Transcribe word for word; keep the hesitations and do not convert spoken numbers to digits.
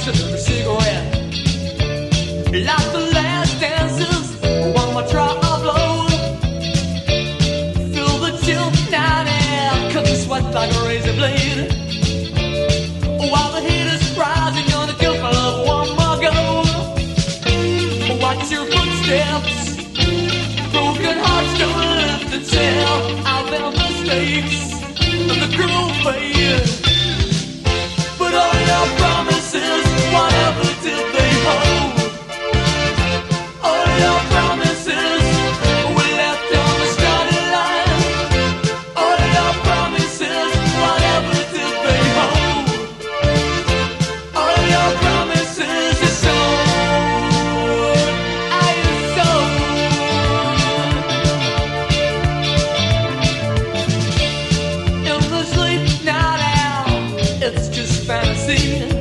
past another cigarette. Like the last dances, one more drop of blow. Feel the chill night air, cutting sweat like a razor blade. While the heat is rising, gonna kill for love, one more go. Watch your footsteps, broken hearts don't lift the tail. I've been mistakes and the cruel fate. But all your promises, whatever did they hold? All your promises were left on the starting line. All your promises, whatever did they hold? All your promises are sold. I am sold. In the sleep night out, it's just fantasy.